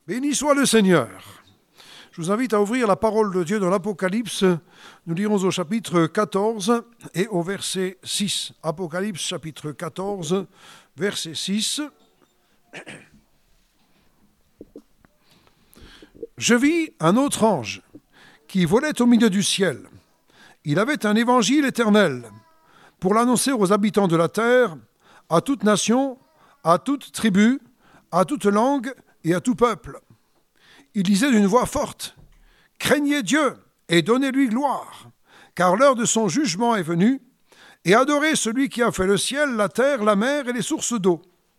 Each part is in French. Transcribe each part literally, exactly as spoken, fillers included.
Béni soit le Seigneur. Je vous invite à ouvrir la parole de Dieu dans l'Apocalypse. Nous lirons au chapitre quatorze et au verset six. Apocalypse chapitre quatorze, verset six. Je vis un autre ange qui volait au milieu du ciel. Il avait un évangile éternel pour l'annoncer aux habitants de la terre, à toute nation, à toute tribu, à toute langue et à tout peuple. Il disait d'une voix forte, « Craignez Dieu et donnez-lui gloire, car l'heure de son jugement est venue, et adorez celui qui a fait le ciel, la terre, la mer et les sources d'eau. »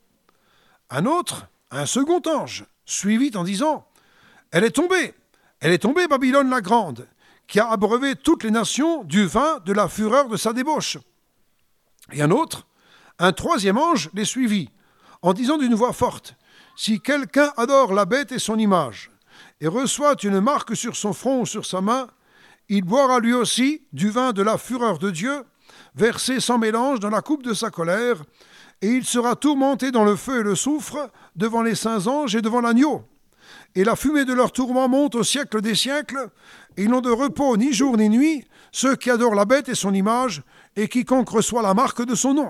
Un autre, un second ange, suivit en disant, « Elle est tombée, elle est tombée Babylone la grande, qui a abreuvé toutes les nations du vin de la fureur de sa débauche. » Et un autre, un troisième ange, les suivit, en disant d'une voix forte, « Si quelqu'un adore la bête et son image, et reçoit une marque sur son front ou sur sa main, il boira lui aussi du vin de la fureur de Dieu, versé sans mélange dans la coupe de sa colère, et il sera tourmenté dans le feu et le soufre devant les saints anges et devant l'agneau. Et la fumée de leur tourment monte au siècle des siècles, et ils n'ont de repos ni jour ni nuit, ceux qui adorent la bête et son image, et quiconque reçoit la marque de son nom.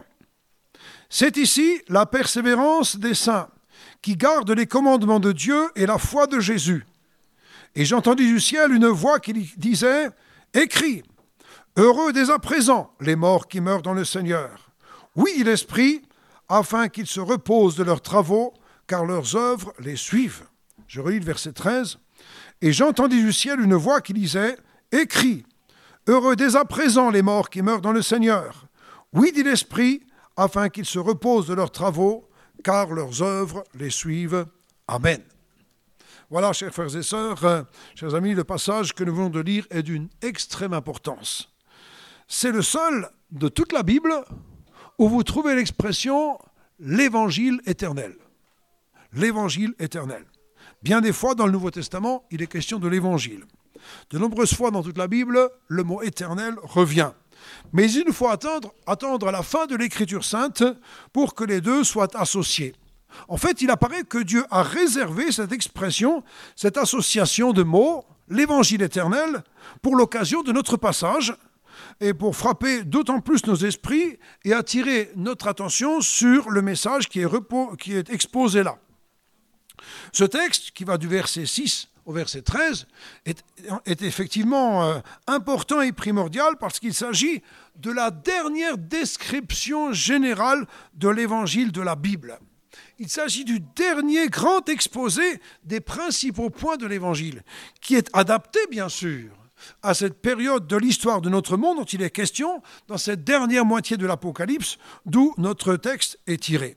C'est ici la persévérance des saints, qui gardent les commandements de Dieu et la foi de Jésus. Et j'entendis du ciel une voix qui disait, « Écris, heureux dès à présent les morts qui meurent dans le Seigneur. Oui, l'Esprit, afin qu'ils se reposent de leurs travaux, car leurs œuvres les suivent. » Je relis le verset treize. « Et j'entendis du ciel une voix qui disait, « Écris, heureux dès à présent les morts qui meurent dans le Seigneur. Oui, dit l'Esprit, afin qu'ils se reposent de leurs travaux, car leurs œuvres les suivent. Amen. » Voilà, chers frères et sœurs, euh, chers amis, le passage que nous venons de lire est d'une extrême importance. C'est le seul de toute la Bible où vous trouvez l'expression « l'évangile éternel ». L'évangile éternel. Bien des fois, dans le Nouveau Testament, il est question de l'évangile. De nombreuses fois dans toute la Bible, le mot « éternel » revient. Mais il faut attendre, attendre à la fin de l'Écriture sainte pour que les deux soient associés. En fait, il apparaît que Dieu a réservé cette expression, cette association de mots, l'évangile éternel, pour l'occasion de notre passage et pour frapper d'autant plus nos esprits et attirer notre attention sur le message qui est, repos, qui est exposé là. Ce texte, qui va du verset six au verset treize, est, est effectivement euh, important et primordial parce qu'il s'agit de la dernière description générale de l'évangile de la Bible. Il s'agit du dernier grand exposé des principaux points de l'évangile, qui est adapté, bien sûr, à cette période de l'histoire de notre monde dont il est question dans cette dernière moitié de l'Apocalypse, d'où notre texte est tiré.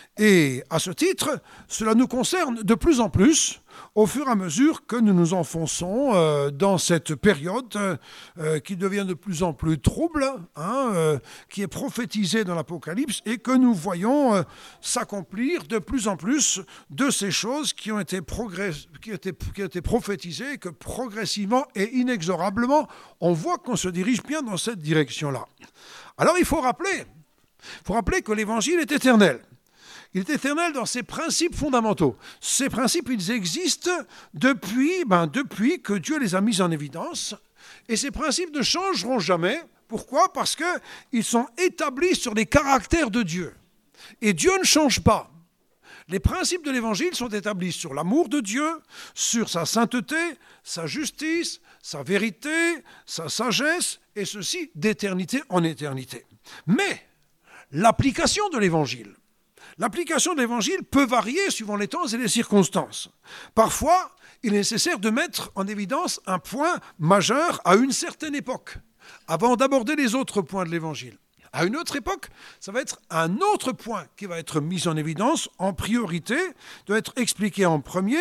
Et à ce titre, cela nous concerne de plus en plus au fur et à mesure que nous nous enfonçons euh, dans cette période euh, qui devient de plus en plus trouble, hein, euh, qui est prophétisée dans l'Apocalypse et que nous voyons euh, s'accomplir de plus en plus de ces choses qui ont été, progress- qui ont été, qui ont été prophétisées et que progressivement et inexorablement, on voit qu'on se dirige bien dans cette direction-là. Alors il faut rappeler, il faut rappeler que l'Évangile est éternel. Il est éternel dans ses principes fondamentaux. Ces principes, ils existent depuis, ben, depuis que Dieu les a mis en évidence. Et ces principes ne changeront jamais. Pourquoi ? Parce qu'ils sont établis sur les caractères de Dieu. Et Dieu ne change pas. Les principes de l'Évangile sont établis sur l'amour de Dieu, sur sa sainteté, sa justice, sa vérité, sa sagesse, et ceci d'éternité en éternité. Mais l'application de l'Évangile, L'application de l'Évangile peut varier suivant les temps et les circonstances. Parfois, il est nécessaire de mettre en évidence un point majeur à une certaine époque, avant d'aborder les autres points de l'Évangile. À une autre époque, ça va être un autre point qui va être mis en évidence en priorité, doit être expliqué en premier.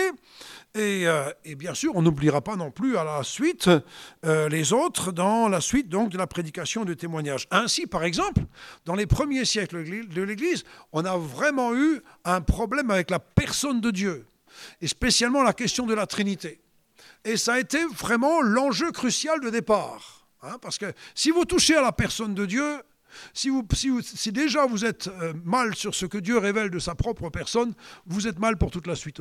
Et, euh, et bien sûr, on n'oubliera pas non plus à la suite euh, les autres dans la suite donc, de la prédication et du témoignage. Ainsi, par exemple, dans les premiers siècles de l'Église, on a vraiment eu un problème avec la personne de Dieu, et spécialement la question de la Trinité. Et ça a été vraiment l'enjeu crucial de départ. Hein, parce que si vous touchez à la personne de Dieu, Si, vous, si, vous, si déjà vous êtes euh, mal sur ce que Dieu révèle de sa propre personne, vous êtes mal pour toute la suite aussi.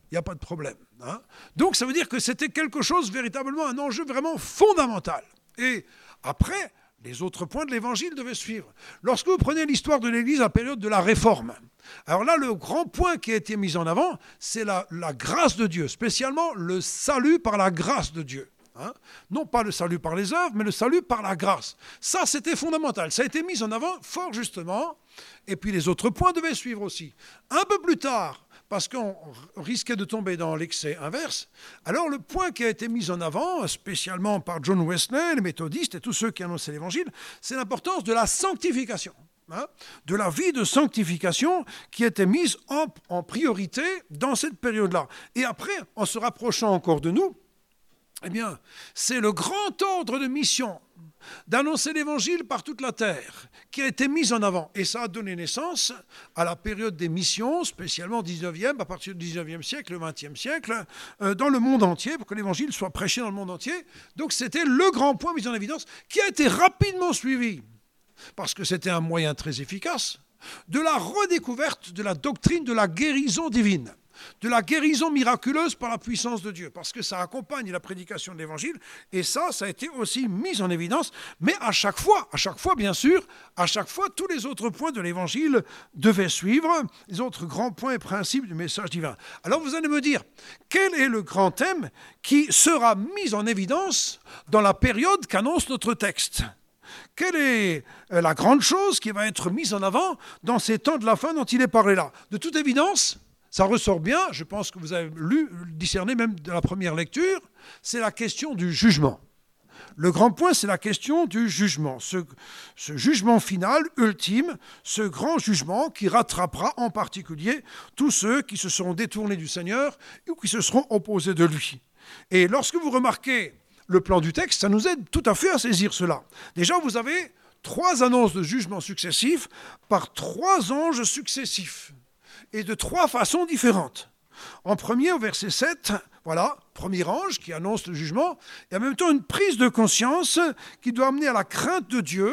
il n'y a pas de problème. Hein. Donc ça veut dire que c'était quelque chose, véritablement, un enjeu vraiment fondamental. Et après, les autres points de l'Évangile devaient suivre. Lorsque vous prenez l'histoire de l'Église à la période de la Réforme, alors là, le grand point qui a été mis en avant, c'est la, la grâce de Dieu, spécialement le salut par la grâce de Dieu. Hein. Non pas le salut par les œuvres, mais le salut par la grâce. Ça, c'était fondamental. Ça a été mis en avant fort justement. Et puis les autres points devaient suivre aussi. Un peu plus tard, parce qu'on risquait de tomber dans l'excès inverse, alors le point qui a été mis en avant, spécialement par John Wesley, les méthodistes et tous ceux qui annonçaient l'Évangile, c'est l'importance de la sanctification. Hein, de la vie de sanctification qui était mise en, en priorité dans cette période-là. Et après, en se rapprochant encore de nous, eh bien, c'est le grand ordre de mission d'annoncer l'Évangile par toute la terre qui a été mis en avant. Et ça a donné naissance à la période des missions, spécialement au dix-neuvième, à partir du dix-neuvième siècle, le vingtième siècle, euh, dans le monde entier, pour que l'Évangile soit prêché dans le monde entier. Donc c'était le grand point mis en évidence qui a été rapidement suivi, parce que c'était un moyen très efficace, de la redécouverte de la doctrine de la guérison divine, de la guérison miraculeuse par la puissance de Dieu, parce que ça accompagne la prédication de l'Évangile, et ça, ça a été aussi mis en évidence, mais à chaque fois, à chaque fois, bien sûr, à chaque fois, tous les autres points de l'Évangile devaient suivre, les autres grands points et principes du message divin. Alors vous allez me dire, quel est le grand thème qui sera mis en évidence dans la période qu'annonce notre texte ? Quelle est la grande chose qui va être mise en avant dans ces temps de la fin dont il est parlé là ? De toute évidence, ça ressort bien, je pense que vous avez lu, discerné même de la première lecture, c'est la question du jugement. Le grand point, c'est la question du jugement. Ce, ce jugement final, ultime, ce grand jugement qui rattrapera en particulier tous ceux qui se seront détournés du Seigneur ou qui se seront opposés de lui. Et lorsque vous remarquez le plan du texte, ça nous aide tout à fait à saisir cela. Déjà, vous avez trois annonces de jugement successifs par trois anges successifs et de trois façons différentes. En premier, au verset sept, voilà, premier ange qui annonce le jugement, et en même temps une prise de conscience qui doit amener à la crainte de Dieu,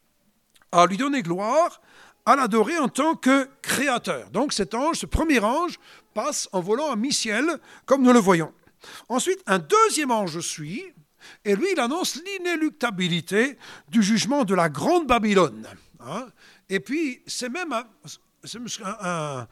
à lui donner gloire, à l'adorer en tant que créateur. Donc cet ange, ce premier ange, passe en volant à mi-ciel, comme nous le voyons. Ensuite, un deuxième ange suit, et lui, il annonce l'inéluctabilité du jugement de la grande Babylone. Hein. Et puis, c'est même un, c'est un, un,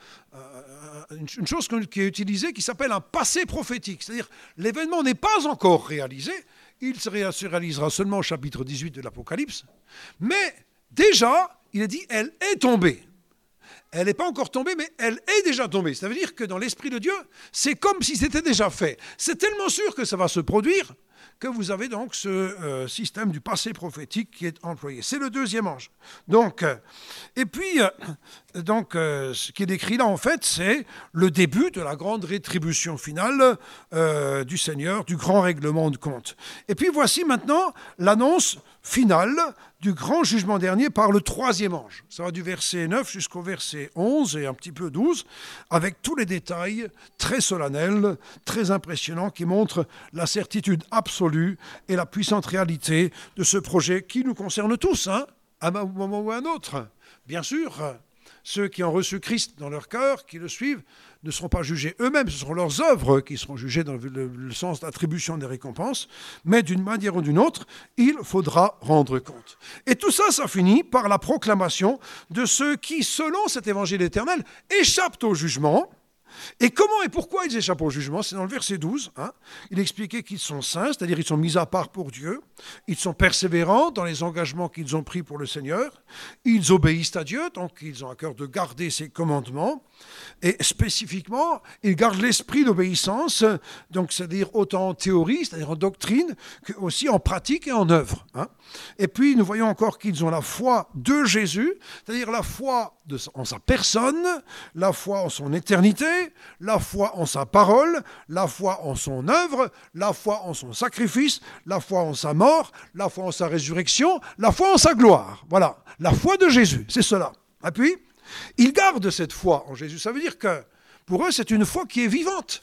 un, une chose qui est utilisée qui s'appelle un passé prophétique. C'est-à-dire, l'événement n'est pas encore réalisé, il se réalisera seulement au chapitre dix-huit de l'Apocalypse, mais déjà, il est dit, elle est tombée. Elle n'est pas encore tombée, mais elle est déjà tombée. Ça veut dire que dans l'Esprit de Dieu, c'est comme si c'était déjà fait. C'est tellement sûr que ça va se produire que vous avez donc ce euh, système du passé prophétique qui est employé. C'est le deuxième ange. Donc, euh, et puis, euh, donc, euh, ce qui est décrit là, en fait, c'est le début de la grande rétribution finale euh, du Seigneur, du grand règlement de compte. Et puis, voici maintenant l'annonce finale du grand jugement dernier par le troisième ange. Ça va du verset neuf jusqu'au verset onze et un petit peu douze, avec tous les détails très solennels, très impressionnants, qui montrent la certitude absolue et la puissante réalité de ce projet qui nous concerne tous, hein, à un moment ou à un autre. Bien sûr, ceux qui ont reçu Christ dans leur cœur, qui le suivent, ne seront pas jugés eux-mêmes, ce seront leurs œuvres qui seront jugées dans le, le sens d'attribution des récompenses, mais d'une manière ou d'une autre, il faudra rendre compte. Et tout ça, ça finit par la proclamation de ceux qui, selon cet évangile éternel, échappent au jugement. Et comment et pourquoi ils échappent au jugement ? C'est dans le verset douze. Hein, il expliquait qu'ils sont saints, c'est-à-dire ils sont mis à part pour Dieu. Ils sont persévérants dans les engagements qu'ils ont pris pour le Seigneur. Ils obéissent à Dieu, donc ils ont à cœur de garder ses commandements. Et spécifiquement, ils gardent l'esprit d'obéissance, donc c'est-à-dire autant en théorie, c'est-à-dire en doctrine, que aussi en pratique et en œuvre. Hein. Et puis nous voyons encore qu'ils ont la foi de Jésus, c'est-à-dire la foi de, en sa personne, la foi en son éternité, la foi en sa parole, la foi en son œuvre, la foi en son sacrifice, la foi en sa mort, la foi en sa résurrection, la foi en sa gloire. Voilà, la foi de Jésus, c'est cela. Et puis, ils gardent cette foi en Jésus. Ça veut dire que pour eux, c'est une foi qui est vivante.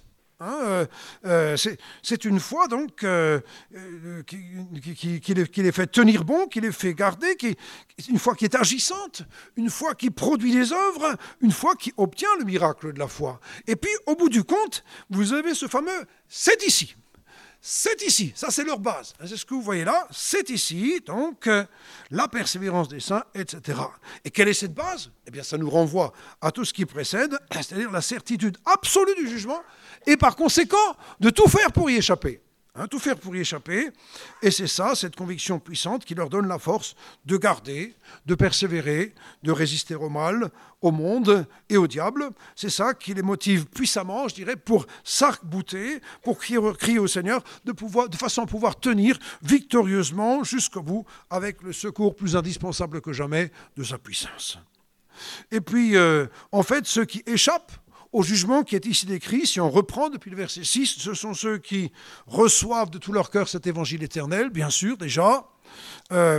Hein, euh, euh, c'est, c'est une foi donc euh, euh, qui, qui, qui, les, qui les fait tenir bon, qui les fait garder, qui, une foi qui est agissante, une foi qui produit des œuvres, une foi qui obtient le miracle de la foi. Et puis, au bout du compte, vous avez ce fameux « c'est ici ». C'est ici, ça c'est leur base. C'est ce que vous voyez là, c'est ici, donc euh, la persévérance des saints, et cetera. Et quelle est cette base ? Eh bien, ça nous renvoie à tout ce qui précède, c'est-à-dire la certitude absolue du jugement, et par conséquent, de tout faire pour y échapper. Hein, tout faire pour y échapper, et c'est ça, cette conviction puissante qui leur donne la force de garder, de persévérer, de résister au mal, au monde et au diable. C'est ça qui les motive puissamment, je dirais, pour s'arc-bouter, pour crier, crier au Seigneur, de, pouvoir, de façon à pouvoir tenir victorieusement jusqu'au bout, avec le secours plus indispensable que jamais de sa puissance. Et puis, euh, en fait, ceux qui échappent au jugement qui est ici décrit, si on reprend depuis le verset six, ce sont ceux qui reçoivent de tout leur cœur cet évangile éternel, bien sûr, déjà. Euh,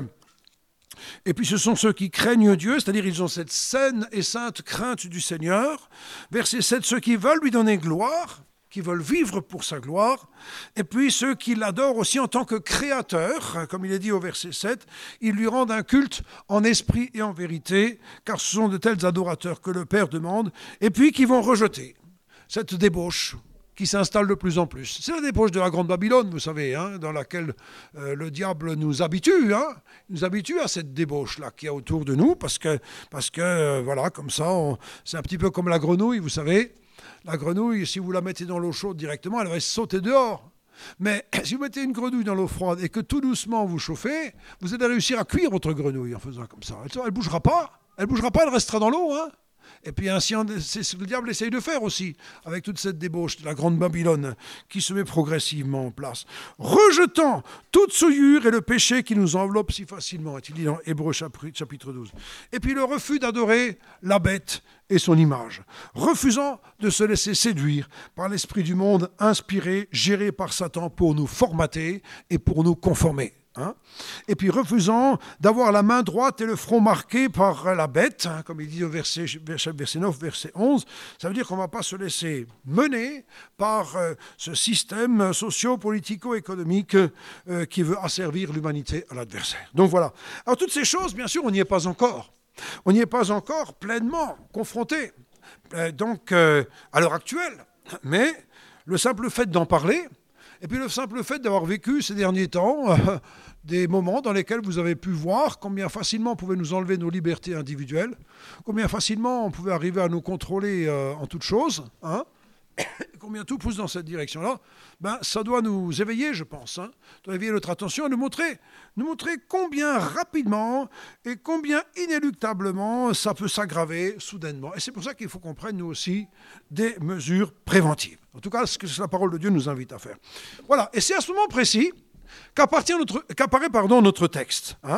et puis ce sont ceux qui craignent Dieu, c'est-à-dire ils ont cette saine et sainte crainte du Seigneur. Verset sept, ceux qui veulent lui donner gloire, qui veulent vivre pour sa gloire, et puis ceux qui l'adorent aussi en tant que créateur, comme il est dit au verset sept, ils lui rendent un culte en esprit et en vérité, car ce sont de tels adorateurs que le Père demande, et puis qui vont rejeter cette débauche qui s'installe de plus en plus. C'est la débauche de la Grande Babylone, vous savez, hein, dans laquelle euh, le diable nous habitue, hein, nous habitue à cette débauche-là qu'il y a autour de nous, parce que, parce que euh, voilà, comme ça, on, c'est un petit peu comme la grenouille, vous savez. La grenouille, si vous la mettez dans l'eau chaude directement, elle va sauter dehors. Mais si vous mettez une grenouille dans l'eau froide et que tout doucement vous chauffez, vous allez réussir à cuire votre grenouille en faisant comme ça. Elle ne bougera pas, elle bougera pas, elle restera dans l'eau. Hein. Et puis ainsi, c'est ce que le diable essaye de faire aussi, avec toute cette débauche de la Grande Babylone qui se met progressivement en place. Rejetant toute souillure et le péché qui nous enveloppe si facilement, est-il dit dans Hébreux chapitre douze. Et puis le refus d'adorer la bête et son image. Refusant de se laisser séduire par l'esprit du monde inspiré, géré par Satan pour nous formater et pour nous conformer. Hein, et puis refusant d'avoir la main droite et le front marqué par la bête, hein, comme il dit au verset, verset neuf, verset onze, ça veut dire qu'on ne va pas se laisser mener par euh, ce système socio-politico-économique euh, qui veut asservir l'humanité à l'adversaire. Donc voilà. Alors toutes ces choses, bien sûr, on n'y est pas encore. On n'y est pas encore pleinement confronté. Euh, donc, euh, à l'heure actuelle, mais le simple fait d'en parler, et puis le simple fait d'avoir vécu ces derniers temps euh, des moments dans lesquels vous avez pu voir combien facilement on pouvait nous enlever nos libertés individuelles, combien facilement on pouvait arriver à nous contrôler euh, en toutes choses, hein, combien tout pousse dans cette direction-là, ben, ça doit nous éveiller, je pense, hein, doit éveiller notre attention et nous montrer, nous montrer combien rapidement et combien inéluctablement ça peut s'aggraver soudainement. Et c'est pour ça qu'il faut qu'on prenne, nous aussi, des mesures préventives. En tout cas, ce que la parole de Dieu nous invite à faire. Voilà, et c'est à ce moment précis qu'apparaît notre, qu'apparaît, pardon, notre texte, hein,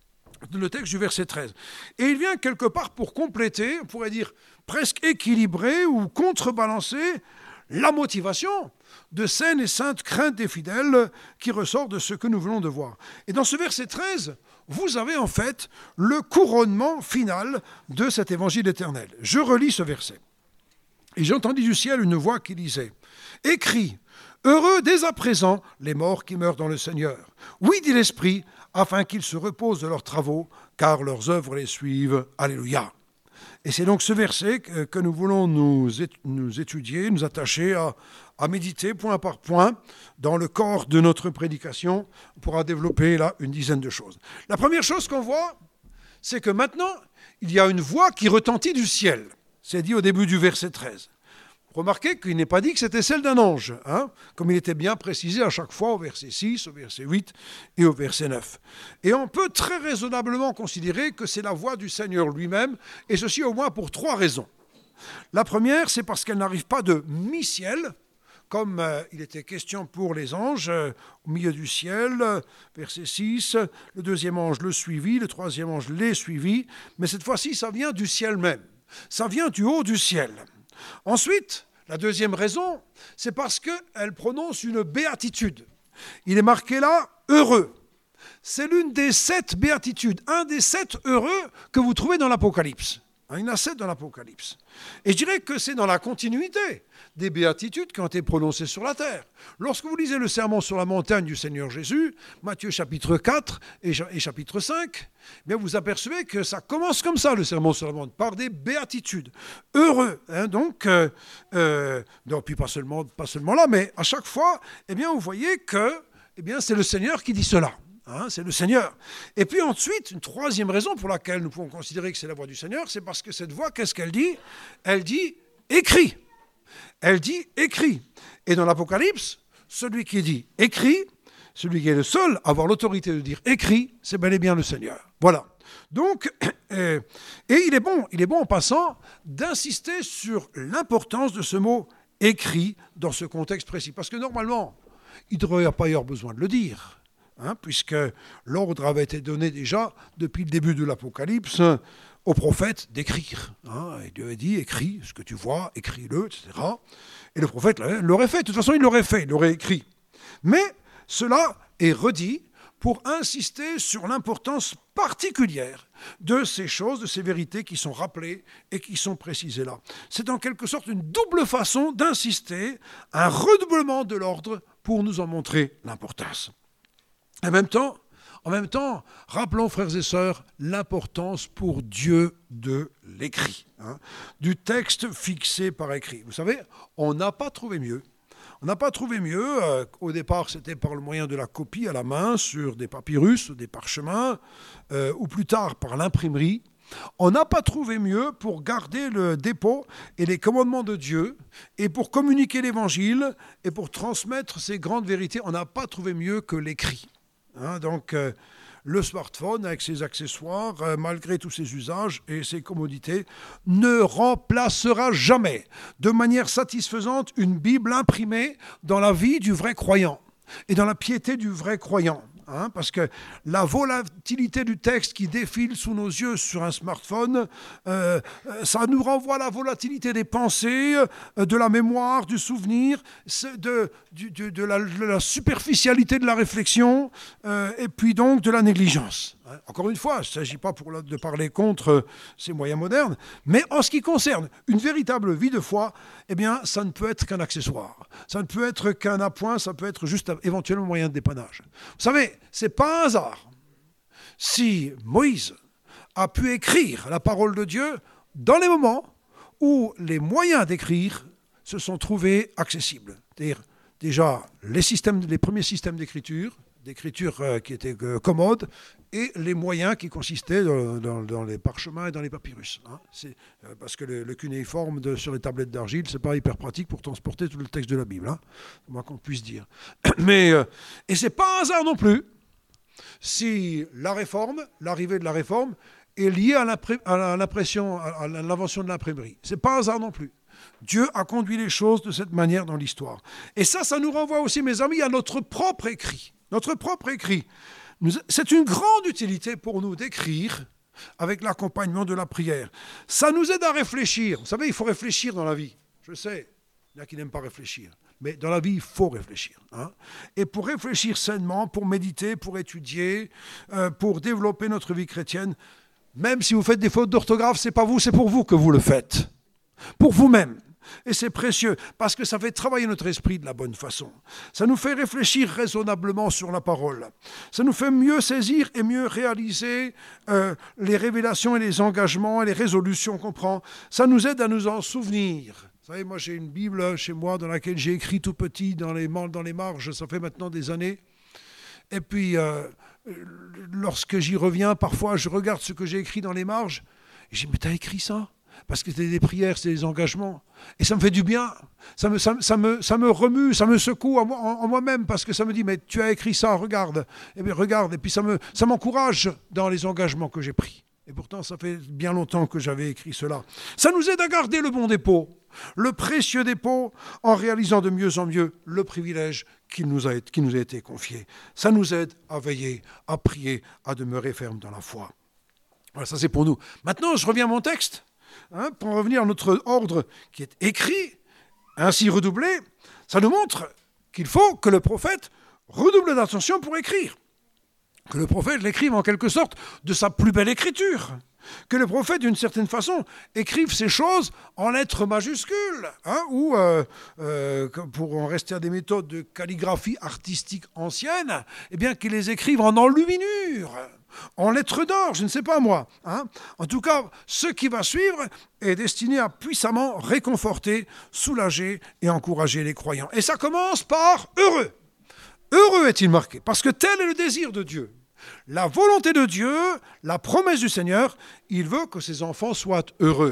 le texte du verset treize. Et il vient quelque part pour compléter, on pourrait dire presque équilibrer ou contrebalancer la motivation de saine et sainte crainte des fidèles qui ressort de ce que nous venons de voir. Et dans ce verset treize, vous avez en fait le couronnement final de cet évangile éternel. Je relis ce verset. Et j'ai entendu du ciel une voix qui disait « Écris, heureux dès à présent les morts qui meurent dans le Seigneur. Oui, dit l'Esprit, afin qu'ils se reposent de leurs travaux, car leurs œuvres les suivent. Alléluia. » Et c'est donc ce verset que, que nous voulons nous, et, nous étudier, nous attacher à, à méditer point par point dans le corps de notre prédication. On pourra développer là une dizaine de choses. La première chose qu'on voit, c'est que maintenant, il y a une voix qui retentit du ciel. C'est dit au début du verset treize. Remarquez qu'il n'est pas dit que c'était celle d'un ange, hein, comme il était bien précisé à chaque fois au verset six, au verset huit et au verset neuf. Et on peut très raisonnablement considérer que c'est la voix du Seigneur lui-même, et ceci au moins pour trois raisons. La première, c'est parce qu'elle n'arrive pas de mi-ciel, comme euh, il était question pour les anges, euh, au milieu du ciel, euh, verset six, le deuxième ange le suivit, le troisième ange les suivit, mais cette fois-ci, ça vient du ciel même, ça vient du haut du ciel. Ensuite, la deuxième raison, c'est parce qu'elle prononce une béatitude. Il est marqué là, heureux. C'est l'une des sept béatitudes, un des sept heureux que vous trouvez dans l'Apocalypse. Il y en a sept dans l'Apocalypse. Et je dirais que c'est dans la continuité des béatitudes qui ont été prononcées sur la terre. Lorsque vous lisez le sermon sur la montagne du Seigneur Jésus, Matthieu chapitre quatre et chapitre cinq, eh bien vous apercevez que ça commence comme ça, le sermon sur la montagne, par des béatitudes. Heureux, hein, donc, euh, euh, non, puis pas seulement, pas seulement là, mais à chaque fois, eh bien vous voyez que eh bien, c'est le Seigneur qui dit cela. Hein, c'est le Seigneur. Et puis ensuite, une troisième raison pour laquelle nous pouvons considérer que c'est la voix du Seigneur, c'est parce que cette voix, qu'est-ce qu'elle dit ? Elle dit « écrit ». Elle dit « écrit ». Et dans l'Apocalypse, celui qui dit « écrit », celui qui est le seul à avoir l'autorité de dire « écrit », c'est bel et bien le Seigneur. Voilà. Donc, euh, et il est bon, il est bon en passant d'insister sur l'importance de ce mot « écrit » dans ce contexte précis. Parce que normalement, il ne devrait pas y avoir besoin de le dire. Hein, puisque l'ordre avait été donné déjà depuis le début de l'Apocalypse aux prophètes d'écrire. Hein, et Dieu a dit, écris ce que tu vois, écris-le, et cetera. Et le prophète l'aurait fait, de toute façon il l'aurait fait, il l'aurait écrit. Mais cela est redit pour insister sur l'importance particulière de ces choses, de ces vérités qui sont rappelées et qui sont précisées là. C'est en quelque sorte une double façon d'insister, un redoublement de l'ordre pour nous en montrer l'importance. En même temps, en même temps, rappelons, frères et sœurs, l'importance pour Dieu de l'écrit, hein, du texte fixé par écrit. Vous savez, on n'a pas trouvé mieux. On n'a pas trouvé mieux. Euh, au départ, c'était par le moyen de la copie à la main sur des papyrus, des parchemins, euh, ou plus tard par l'imprimerie. On n'a pas trouvé mieux pour garder le dépôt et les commandements de Dieu et pour communiquer l'Évangile et pour transmettre ces grandes vérités. On n'a pas trouvé mieux que l'écrit. Hein, donc, euh, le smartphone, avec ses accessoires, euh, malgré tous ses usages et ses commodités, ne remplacera jamais de manière satisfaisante une Bible imprimée dans la vie du vrai croyant et dans la piété du vrai croyant. Hein, parce que la volatilité du texte qui défile sous nos yeux sur un smartphone, euh, ça nous renvoie à la volatilité des pensées, euh, de la mémoire, du souvenir, de, de, de, la, de la superficialité de la réflexion, euh, et puis donc de la négligence. Hein, encore une fois, il ne s'agit pas pour la, de parler contre ces moyens modernes, mais en ce qui concerne une véritable vie de foi, eh bien, ça ne peut être qu'un accessoire. Ça ne peut être qu'un appoint, ça peut être juste éventuellement un moyen de dépannage. Vous savez, c'est pas un hasard si Moïse a pu écrire la parole de Dieu dans les moments où les moyens d'écrire se sont trouvés accessibles. C'est-à-dire déjà les, systèmes, les premiers systèmes d'écriture, d'écriture euh, qui étaient euh, commodes, et les moyens qui consistaient dans, dans, dans les parchemins et dans les papyrus. Hein. C'est, euh, parce que le, le cunéiforme de, sur les tablettes d'argile, c'est pas hyper pratique pour transporter tout le texte de la Bible, hein, moins qu'on puisse dire. Mais, euh, et c'est pas un hasard non plus si la réforme, l'arrivée de la réforme, est liée à, à l'impression, à l'invention de l'imprimerie. C'est pas un hasard non plus. Dieu a conduit les choses de cette manière dans l'histoire. Et ça, ça nous renvoie aussi, mes amis, à notre propre écrit. Notre propre écrit. Nous, c'est une grande utilité pour nous d'écrire avec l'accompagnement de la prière. Ça nous aide à réfléchir. Vous savez, il faut réfléchir dans la vie. Je sais, il y en a qui n'aiment pas réfléchir. Mais dans la vie, il faut réfléchir. Hein. Et pour réfléchir sainement, pour méditer, pour étudier, euh, pour développer notre vie chrétienne, même si vous faites des fautes d'orthographe, c'est pas vous, c'est pour vous que vous le faites. Pour vous-même. Et c'est précieux, parce que ça fait travailler notre esprit de la bonne façon. Ça nous fait réfléchir raisonnablement sur la parole. Ça nous fait mieux saisir et mieux réaliser euh, les révélations et les engagements et les résolutions qu'on prend. Ça nous aide à nous en souvenir. Vous savez, moi j'ai une Bible chez moi dans laquelle j'ai écrit tout petit dans les, dans les marges, ça fait maintenant des années. Et puis, euh, lorsque j'y reviens, parfois je regarde ce que j'ai écrit dans les marges, et je dis, mais t'as écrit ça ? Parce que c'était des prières, c'était des engagements. Et ça me fait du bien. Ça me, ça, ça me, ça me remue, ça me secoue en, moi, en, en moi-même, parce que ça me dit, mais tu as écrit ça, regarde. Et bien regarde, et puis ça, me, ça m'encourage dans les engagements que j'ai pris. Et pourtant, ça fait bien longtemps que j'avais écrit cela. Ça nous aide à garder le bon dépôt, le précieux dépôt, en réalisant de mieux en mieux le privilège qui nous a, qui nous a été confié. Ça nous aide à veiller, à prier, à demeurer ferme dans la foi. Voilà, ça c'est pour nous. Maintenant, je reviens à mon texte. Hein, pour revenir à notre ordre qui est écrit, ainsi redoublé, ça nous montre qu'il faut que le prophète redouble d'attention pour écrire. que le prophète l'écrive en quelque sorte de sa plus belle écriture. Que le prophète, d'une certaine façon, écrive ces choses en lettres majuscules, hein, ou, euh, euh, pour en rester à des méthodes de calligraphie artistique ancienne, eh bien qu'il les écrive en enluminure, en lettres d'or, je ne sais pas moi. Hein. En tout cas, ce qui va suivre est destiné à puissamment réconforter, soulager et encourager les croyants. Et ça commence par « heureux ». Heureux est-il marqué, parce que tel est le désir de Dieu. La volonté de Dieu, la promesse du Seigneur, il veut que ses enfants soient heureux.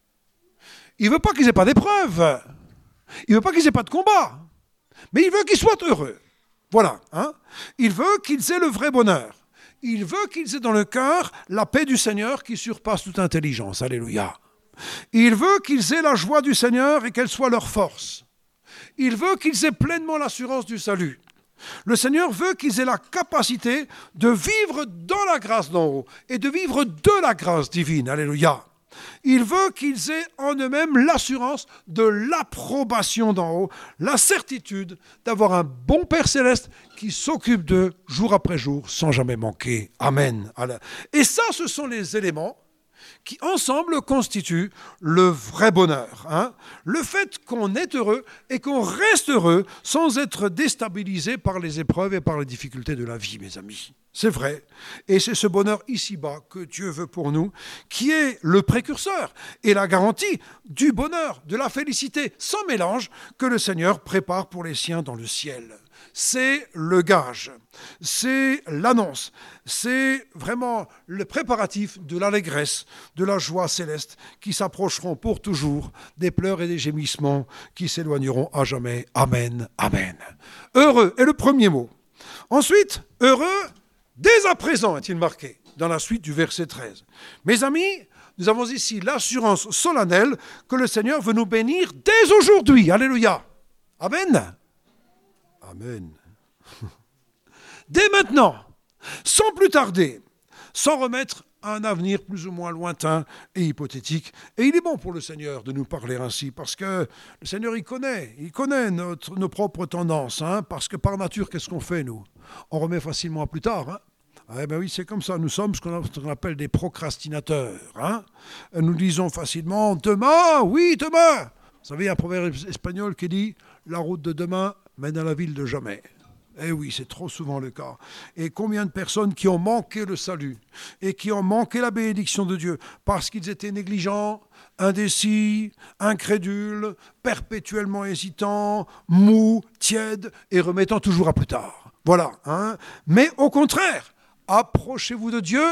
Il ne veut pas qu'ils n'aient pas d'épreuves. Il ne veut pas qu'ils n'aient pas de combat. Mais il veut qu'ils soient heureux. Voilà. Hein? Il veut qu'ils aient le vrai bonheur. Il veut qu'ils aient dans le cœur la paix du Seigneur qui surpasse toute intelligence. Alléluia. Il veut qu'ils aient la joie du Seigneur et qu'elle soit leur force. Il veut qu'ils aient pleinement l'assurance du salut. Le Seigneur veut qu'ils aient la capacité de vivre dans la grâce d'en haut et de vivre de la grâce divine. Alléluia. Il veut qu'ils aient en eux-mêmes l'assurance de l'approbation d'en haut, la certitude d'avoir un bon Père céleste qui s'occupe d'eux jour après jour sans jamais manquer. Amen. Et ça, ce sont les éléments qui ensemble constituent le vrai bonheur. Hein? Le fait qu'on est heureux et qu'on reste heureux sans être déstabilisé par les épreuves et par les difficultés de la vie, mes amis. C'est vrai. Et c'est ce bonheur ici-bas que Dieu veut pour nous, qui est le précurseur et la garantie du bonheur, de la félicité sans mélange que le Seigneur prépare pour les siens dans le ciel. C'est le gage, c'est l'annonce, c'est vraiment le préparatif de l'allégresse, de la joie céleste qui s'approcheront pour toujours des pleurs et des gémissements qui s'éloigneront à jamais. Amen, amen. Heureux est le premier mot. Ensuite, heureux dès à présent est-il marqué dans la suite du verset treize. Mes amis, nous avons ici l'assurance solennelle que le Seigneur veut nous bénir dès aujourd'hui. Alléluia. Amen. Amen. Dès maintenant, sans plus tarder, sans remettre à un avenir plus ou moins lointain et hypothétique. Et il est bon pour le Seigneur de nous parler ainsi, parce que le Seigneur, il connaît, il connaît notre, nos propres tendances, hein, parce que par nature, qu'est-ce qu'on fait, nous? On remet facilement à plus tard, hein. Ah, ben oui, c'est comme ça, nous sommes ce qu'on appelle des procrastinateurs. Hein. Nous disons facilement, demain, oui, demain. Vous savez, il y a un proverbe espagnol qui dit, la route de demain mène à la ville de jamais. Eh oui, c'est trop souvent le cas. Et combien de personnes qui ont manqué le salut et qui ont manqué la bénédiction de Dieu parce qu'ils étaient négligents, indécis, incrédules, perpétuellement hésitants, mous, tièdes et remettant toujours à plus tard. Voilà. Hein. Mais au contraire, approchez-vous de Dieu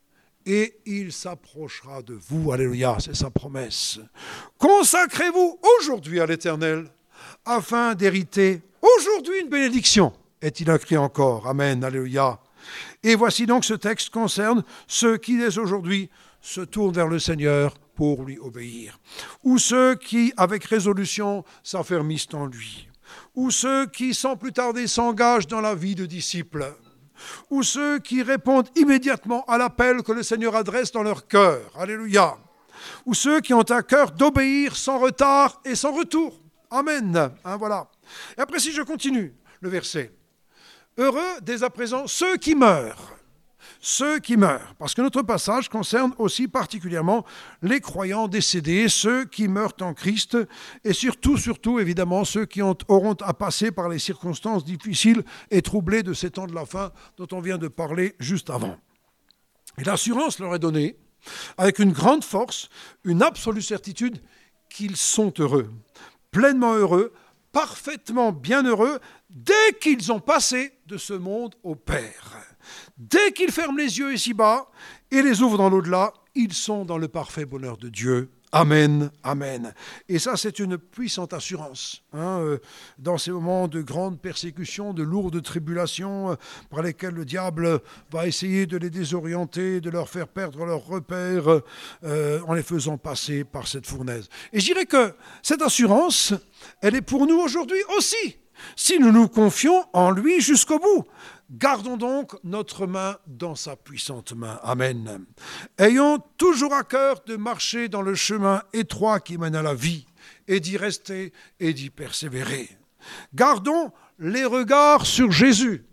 et il s'approchera de vous. Alléluia, c'est sa promesse. Consacrez-vous aujourd'hui à l'Éternel afin d'hériter aujourd'hui une bénédiction. Est-il écrit encore? Amen, alléluia. Et voici donc ce texte concerne ceux qui, dès aujourd'hui, se tournent vers le Seigneur pour lui obéir. Ou ceux qui, avec résolution, s'affermissent en lui. Ou ceux qui, sans plus tarder, s'engagent dans la vie de disciples. Ou ceux qui répondent immédiatement à l'appel que le Seigneur adresse dans leur cœur. Alléluia. Ou ceux qui ont à cœur d'obéir sans retard et sans retour. Amen. Hein, voilà. Et après, si je continue le verset. Heureux dès à présent ceux qui meurent. Ceux qui meurent. Parce que notre passage concerne aussi particulièrement les croyants décédés, ceux qui meurent en Christ, et surtout, surtout, évidemment, ceux qui ont, auront à passer par les circonstances difficiles et troublées de ces temps de la fin dont on vient de parler juste avant. Et l'assurance leur est donnée, avec une grande force, une absolue certitude qu'ils sont heureux, pleinement heureux, parfaitement bienheureux, dès qu'ils ont passé de ce monde au Père. Dès qu'ils ferment les yeux ici-bas et les ouvrent dans l'au-delà, ils sont dans le parfait bonheur de Dieu. Amen, amen. Et ça, c'est une puissante assurance. Hein, euh, dans ces moments de grande persécution, de lourdes tribulations, euh, par lesquelles le diable va essayer de les désorienter, de leur faire perdre leurs repères, euh, en les faisant passer par cette fournaise. Et je dirais que cette assurance, elle est pour nous aujourd'hui aussi, si nous nous confions en lui jusqu'au bout. Gardons donc notre main dans sa puissante main. Amen. Ayons toujours à cœur de marcher dans le chemin étroit qui mène à la vie et d'y rester et d'y persévérer. Gardons les regards sur Jésus,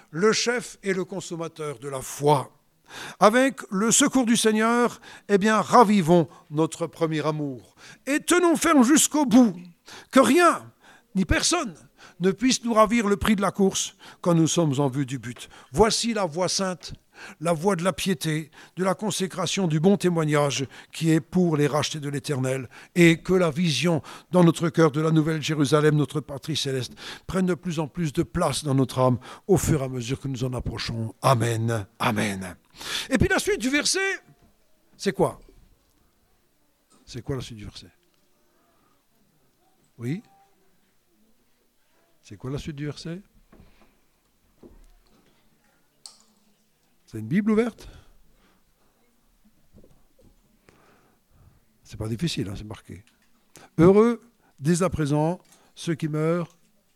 le chef et le consommateur de la foi. Avec le secours du Seigneur, eh bien, ravivons notre premier amour et tenons ferme jusqu'au bout, que rien ni personne ne puisse nous ravir le prix de la course quand nous sommes en vue du but. Voici la voie sainte, la voie de la piété, de la consécration, du bon témoignage qui est pour les rachetés de l'Éternel, et que la vision dans notre cœur de la nouvelle Jérusalem, notre patrie céleste, prenne de plus en plus de place dans notre âme au fur et à mesure que nous en approchons. Amen. Amen. Et puis la suite du verset, c'est quoi? C'est quoi la suite du verset? Oui? C'est quoi la suite du verset? C'est une Bible ouverte? C'est pas difficile, hein, c'est marqué. Heureux, dès à présent, ceux qui meurent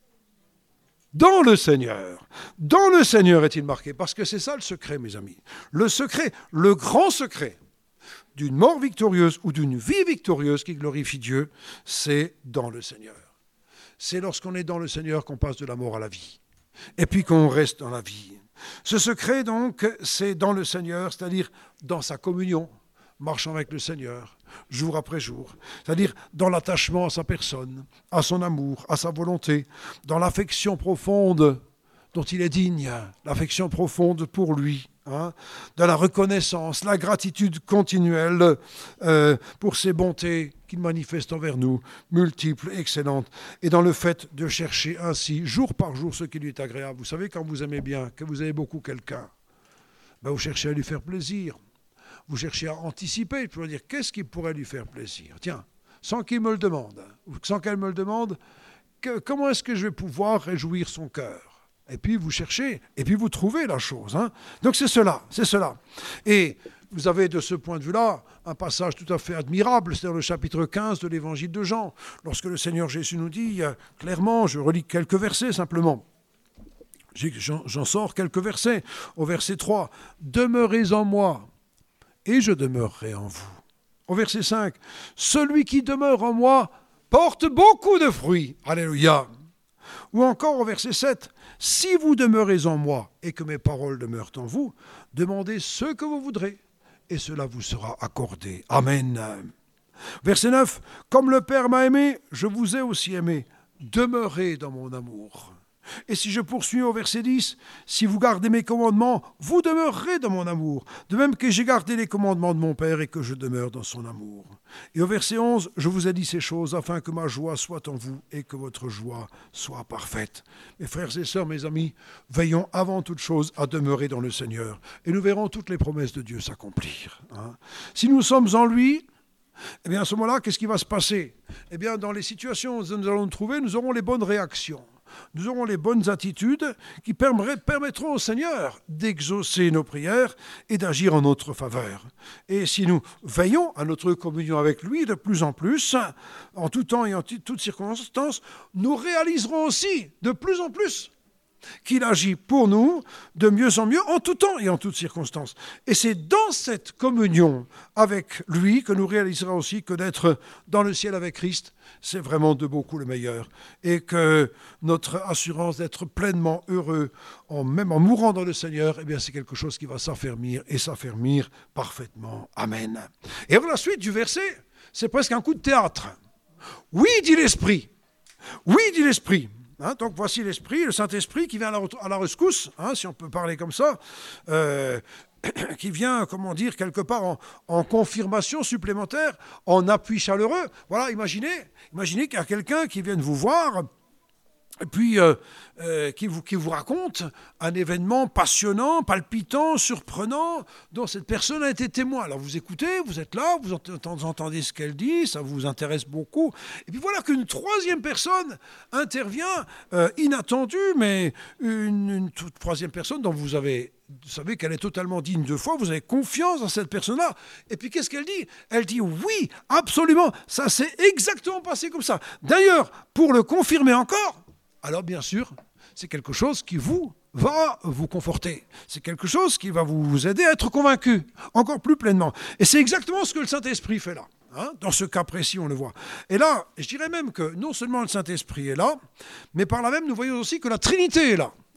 dans le Seigneur. Dans le Seigneur est-il marqué, parce que c'est ça le secret, mes amis. Le secret, le grand secret d'une mort victorieuse ou d'une vie victorieuse qui glorifie Dieu, c'est dans le Seigneur. C'est lorsqu'on est dans le Seigneur qu'on passe de la mort à la vie, et puis qu'on reste dans la vie. Ce secret, donc, c'est dans le Seigneur, c'est-à-dire dans sa communion, marchant avec le Seigneur, jour après jour, c'est-à-dire dans l'attachement à sa personne, à son amour, à sa volonté, dans l'affection profonde dont il est digne, l'affection profonde pour lui, hein, dans la reconnaissance, la gratitude continuelle euh, pour ses bontés qu'il manifeste envers nous, multiples, excellentes, et dans le fait de chercher ainsi, jour par jour, ce qui lui est agréable. Vous savez, quand vous aimez bien, que vous aimez beaucoup quelqu'un, ben vous cherchez à lui faire plaisir. Vous cherchez à anticiper, pour dire qu'est-ce qui pourrait lui faire plaisir. Tiens, sans qu'il me le demande, ou sans qu'elle me le demande, que, comment est-ce que je vais pouvoir réjouir son cœur? Et puis vous cherchez, et puis vous trouvez la chose. Hein. Donc c'est cela, c'est cela. Et vous avez de ce point de vue-là un passage tout à fait admirable, c'est dans le chapitre quinze de l'évangile de Jean, lorsque le Seigneur Jésus nous dit clairement, je relis quelques versets simplement, j'en, j'en sors quelques versets, au verset trois, « Demeurez en moi, et je demeurerai en vous. » Au verset cinq, « Celui qui demeure en moi porte beaucoup de fruits. » Alléluia. Ou encore au verset sept, « Si vous demeurez en moi et que mes paroles demeurent en vous, demandez ce que vous voudrez, et cela vous sera accordé. » Amen. Verset neuf, « Comme le Père m'a aimé, je vous ai aussi aimé. Demeurez dans mon amour. » Et si je poursuis au verset dix, « Si vous gardez mes commandements, vous demeurerez dans mon amour, de même que j'ai gardé les commandements de mon Père et que je demeure dans son amour. » Et au verset onze, « Je vous ai dit ces choses afin que ma joie soit en vous et que votre joie soit parfaite. » Mes frères et sœurs, mes amis, veillons avant toute chose à demeurer dans le Seigneur et nous verrons toutes les promesses de Dieu s'accomplir. Hein. Si nous sommes en lui, eh bien à ce moment-là, qu'est-ce qui va se passer? Eh bien dans les situations où nous allons nous trouver, nous aurons les bonnes réactions. Nous aurons les bonnes attitudes qui permettront au Seigneur d'exaucer nos prières et d'agir en notre faveur. Et si nous veillons à notre communion avec lui de plus en plus, en tout temps et en t- toutes circonstances, nous réaliserons aussi de plus en plus qu'il agit pour nous de mieux en mieux en tout temps et en toutes circonstances. Et c'est dans cette communion avec lui que nous réaliserons aussi que d'être dans le ciel avec Christ, c'est vraiment de beaucoup le meilleur. Et que notre assurance d'être pleinement heureux, en, même en mourant dans le Seigneur, eh bien c'est quelque chose qui va s'affermir et s'affermir parfaitement. Amen. Et alors la suite du verset, c'est presque un coup de théâtre. Oui, dit l'Esprit. Oui, dit l'Esprit. Hein, donc voici l'Esprit, le Saint-Esprit qui vient à la, à la rescousse, hein, si on peut parler comme ça, euh, qui vient, comment dire, quelque part en, en confirmation supplémentaire, en appui chaleureux. Voilà, imaginez, imaginez qu'il y a quelqu'un qui vient vous voir, et puis euh, euh, qui, vous, qui vous raconte un événement passionnant, palpitant, surprenant, dont cette personne a été témoin. Alors vous écoutez, vous êtes là, vous entendez ce qu'elle dit, ça vous intéresse beaucoup. Et puis voilà qu'une troisième personne intervient, euh, inattendue, mais une, une toute troisième personne dont vous avez... Vous savez qu'elle est totalement digne de foi, vous avez confiance dans cette personne-là. Et puis qu'est-ce qu'elle dit? Elle dit oui, absolument, ça s'est exactement passé comme ça. D'ailleurs, pour le confirmer encore, alors bien sûr, c'est quelque chose qui vous va vous conforter. C'est quelque chose qui va vous aider à être convaincu, encore plus pleinement. Et c'est exactement ce que le Saint-Esprit fait là. Hein, dans ce cas précis, on le voit. Et là, je dirais même que non seulement le Saint-Esprit est là, mais par là même, nous voyons aussi que la Trinité est là.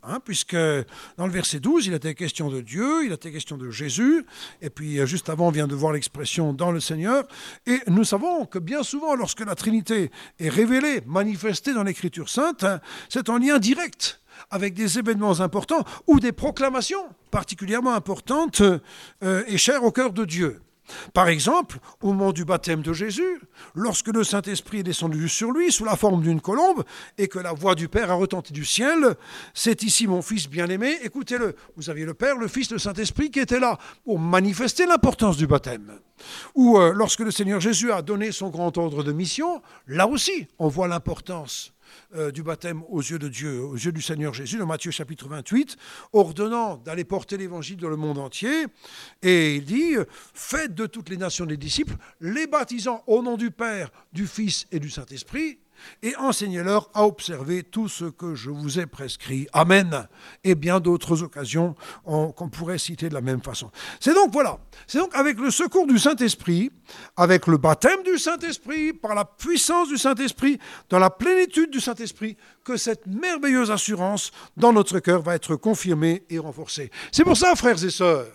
hein, puisque dans le verset douze, il était question de Dieu, il était question de Jésus, et puis euh, juste avant, on vient de voir l'expression dans le Seigneur, et nous savons que bien souvent, lorsque la Trinité est révélée, manifestée dans l'Écriture sainte, hein, c'est en lien direct avec des événements importants ou des proclamations particulièrement importantes euh, et chères au cœur de Dieu. Par exemple, au moment du baptême de Jésus, lorsque le Saint-Esprit est descendu sur lui sous la forme d'une colombe et que la voix du Père a retenti du ciel, « C'est ici mon Fils bien-aimé, écoutez-le ». Vous aviez le Père, le Fils, le Saint-Esprit qui étaient là pour manifester l'importance du baptême. Ou euh, lorsque le Seigneur Jésus a donné son grand ordre de mission, là aussi, on voit l'importance Euh, du baptême aux yeux de Dieu, aux yeux du Seigneur Jésus, dans Matthieu chapitre vingt-huit, ordonnant d'aller porter l'évangile dans le monde entier. Et il dit, faites de toutes les nations des disciples, les baptisant au nom du Père, du Fils et du Saint-Esprit, et enseignez-leur à observer tout ce que je vous ai prescrit. Amen. Et bien d'autres occasions on, qu'on pourrait citer de la même façon. C'est donc, voilà, c'est donc avec le secours du Saint-Esprit, avec le baptême du Saint-Esprit, par la puissance du Saint-Esprit, dans la plénitude du Saint-Esprit, que cette merveilleuse assurance dans notre cœur va être confirmée et renforcée. C'est pour ça, frères et sœurs,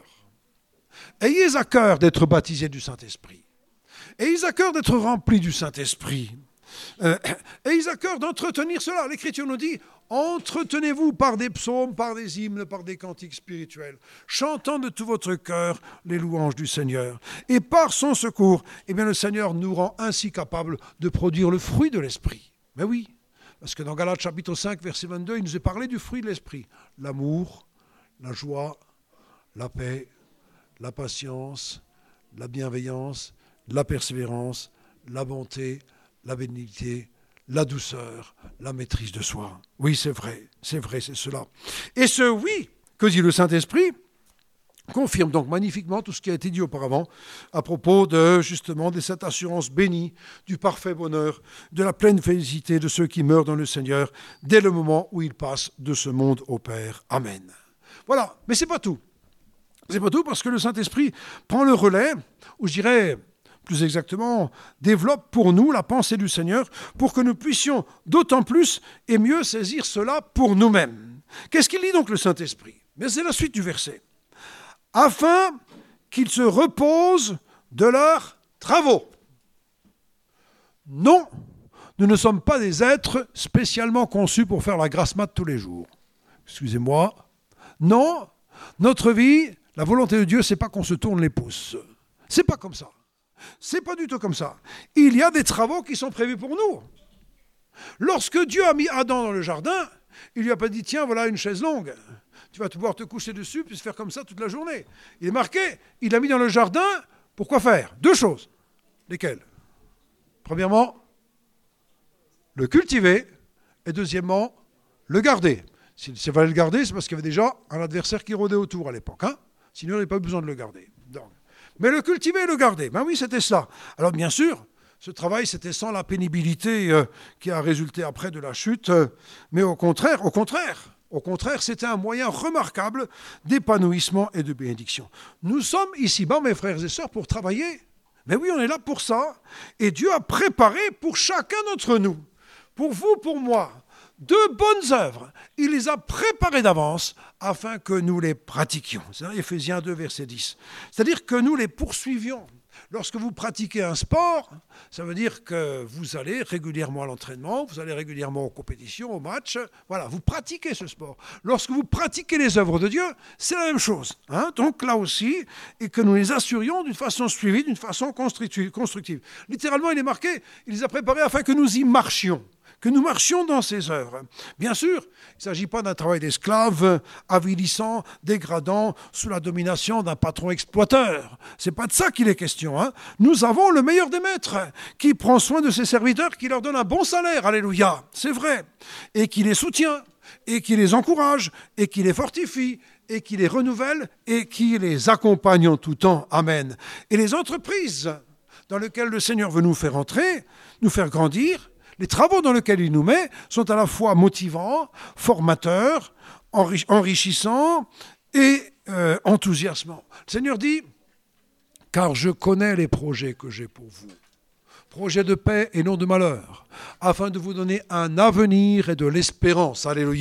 ayez à cœur d'être baptisés du Saint-Esprit. Ayez à cœur d'être remplis du Saint-Esprit. Euh, et ils accordent d'entretenir cela. L'Écriture nous dit, entretenez-vous par des psaumes, par des hymnes, par des cantiques spirituels, chantant de tout votre cœur les louanges du Seigneur. Et par son secours, eh bien, le Seigneur nous rend ainsi capables de produire le fruit de l'Esprit. Mais oui, parce que dans Galates chapitre cinq, verset vingt-deux, il nous est parlé du fruit de l'Esprit. L'amour, la joie, la paix, la patience, la bienveillance, la persévérance, la bonté, la bénignité, la douceur, la maîtrise de soi. Oui, c'est vrai, c'est vrai, c'est cela. Et ce oui que dit le Saint-Esprit confirme donc magnifiquement tout ce qui a été dit auparavant à propos de, justement, de cette assurance bénie, du parfait bonheur, de la pleine félicité de ceux qui meurent dans le Seigneur dès le moment où ils passent de ce monde au Père. Amen. Voilà, mais c'est pas tout. C'est pas tout parce que le Saint-Esprit prend le relais, ou je dirais, plus exactement, développe pour nous la pensée du Seigneur pour que nous puissions d'autant plus et mieux saisir cela pour nous-mêmes. Qu'est-ce qu'il dit donc le Saint-Esprit ? Mais c'est la suite du verset. Afin qu'ils se reposent de leurs travaux. Non, nous ne sommes pas des êtres spécialement conçus pour faire la grasse mat tous les jours. Excusez-moi. Non, notre vie, la volonté de Dieu, c'est pas qu'on se tourne les pouces. C'est pas comme ça. C'est pas du tout comme ça. Il y a des travaux qui sont prévus pour nous. Lorsque Dieu a mis Adam dans le jardin, il lui a pas dit, tiens, voilà une chaise longue. Tu vas pouvoir te coucher dessus, puis se faire comme ça toute la journée. Il est marqué, il l'a mis dans le jardin, pour quoi faire ? Deux choses. Lesquelles ? Premièrement, le cultiver, et deuxièmement, le garder. S'il fallait le garder, c'est parce qu'il y avait déjà un adversaire qui rôdait autour à l'époque. Hein ? Sinon, il n'y avait pas besoin de le garder. Donc, mais le cultiver et le garder, ben oui, c'était ça. Alors bien sûr, ce travail, c'était sans la pénibilité euh, qui a résulté après de la chute, euh, mais au contraire, au contraire, au contraire, c'était un moyen remarquable d'épanouissement et de bénédiction. Nous sommes ici-bas, mes frères et sœurs, pour travailler. Mais oui, on est là pour ça. Et Dieu a préparé pour chacun d'entre nous, pour vous, pour moi, de bonnes œuvres. Il les a préparées d'avance afin que nous les pratiquions. C'est dans Éphésiens deux, verset dix. C'est-à-dire que nous les poursuivions. Lorsque vous pratiquez un sport, ça veut dire que vous allez régulièrement à l'entraînement, vous allez régulièrement aux compétitions, aux matchs. Voilà, vous pratiquez ce sport. Lorsque vous pratiquez les œuvres de Dieu, c'est la même chose. Hein. Donc là aussi, et que nous les assurions d'une façon suivie, d'une façon constructive. Littéralement, il est marqué, il les a préparés afin que nous y marchions. Que nous marchions dans ces œuvres. Bien sûr, il ne s'agit pas d'un travail d'esclave, avilissant, dégradant, sous la domination d'un patron exploiteur. Ce n'est pas de ça qu'il est question. Hein. Nous avons le meilleur des maîtres, qui prend soin de ses serviteurs, qui leur donne un bon salaire, alléluia, c'est vrai, et qui les soutient, et qui les encourage, et qui les fortifie, et qui les renouvelle, et qui les accompagne en tout temps. Amen. Et les entreprises dans lesquelles le Seigneur veut nous faire entrer, nous faire grandir, les travaux dans lesquels il nous met sont à la fois motivants, formateurs, enri- enrichissants et euh, enthousiasmants. Le Seigneur dit, « Car je connais les projets que j'ai pour vous, projets de paix et non de malheur, afin de vous donner un avenir et de l'espérance. » Alléluia.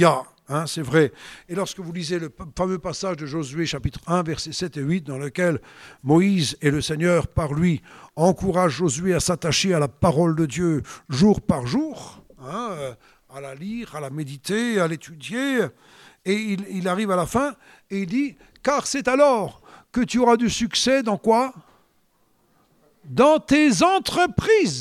Hein, c'est vrai. Et lorsque vous lisez le fameux passage de Josué, chapitre un, versets sept et huit, dans lequel Moïse et le Seigneur, par lui, encouragent Josué à s'attacher à la parole de Dieu jour par jour, hein, à la lire, à la méditer, à l'étudier, et il, il arrive à la fin et il dit « Car c'est alors que tu auras du succès dans quoi ? Dans tes entreprises !»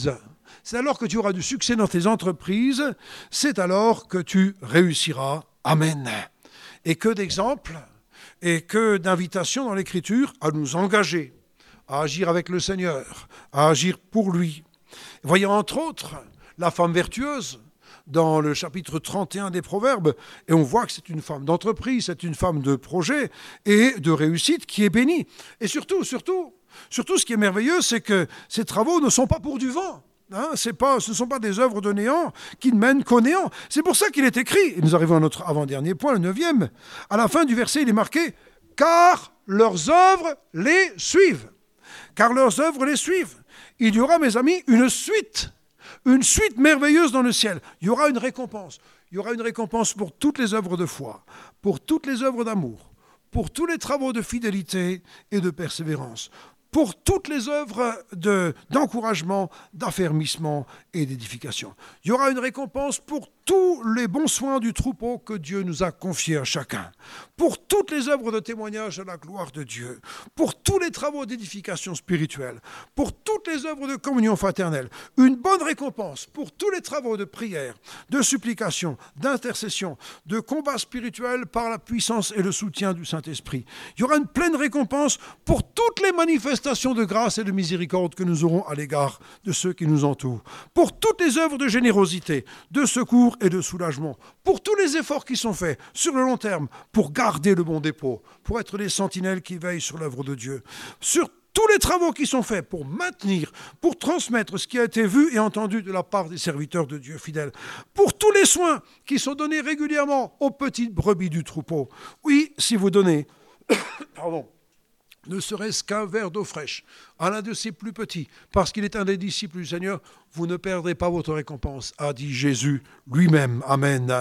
C'est alors que tu auras du succès dans tes entreprises, c'est alors que tu réussiras. Amen. Et que d'exemples et que d'invitations dans l'Écriture à nous engager, à agir avec le Seigneur, à agir pour lui. Voyons entre autres la femme vertueuse dans le chapitre trente et un des Proverbes, et on voit que c'est une femme d'entreprise, c'est une femme de projet et de réussite qui est bénie. Et surtout, surtout, surtout ce qui est merveilleux, c'est que ces travaux ne sont pas pour du vent. Hein, c'est pas, ce ne sont pas des œuvres de néant qui ne mènent qu'au néant. C'est pour ça qu'il est écrit, et nous arrivons à notre avant-dernier point, le neuvième, à la fin du verset, il est marqué « Car leurs œuvres les suivent ». Car leurs œuvres les suivent. Il y aura, mes amis, une suite, une suite merveilleuse dans le ciel. Il y aura une récompense. Il y aura une récompense pour toutes les œuvres de foi, pour toutes les œuvres d'amour, pour tous les travaux de fidélité et de persévérance, pour toutes les œuvres de, d'encouragement, d'affermissement et d'édification. Il y aura une récompense pour tous les bons soins du troupeau que Dieu nous a confiés à chacun, pour toutes les œuvres de témoignage à la gloire de Dieu, pour tous les travaux d'édification spirituelle, pour toutes les œuvres de communion fraternelle, une bonne récompense pour tous les travaux de prière, de supplication, d'intercession, de combat spirituel par la puissance et le soutien du Saint-Esprit. Il y aura une pleine récompense pour toutes les manifestations de grâce et de miséricorde que nous aurons à l'égard de ceux qui nous entourent, pour toutes les œuvres de générosité, de secours et de soulagement, pour tous les efforts qui sont faits sur le long terme pour garder le bon dépôt, pour être les sentinelles qui veillent sur l'œuvre de Dieu, sur tous les travaux qui sont faits pour maintenir, pour transmettre ce qui a été vu et entendu de la part des serviteurs de Dieu fidèles, pour tous les soins qui sont donnés régulièrement aux petites brebis du troupeau. Oui, si vous donnez, pardon, ne serait-ce qu'un verre d'eau fraîche à l'un de ses plus petits, parce qu'il est un des disciples du Seigneur, vous ne perdrez pas votre récompense, a dit Jésus lui-même. Amen.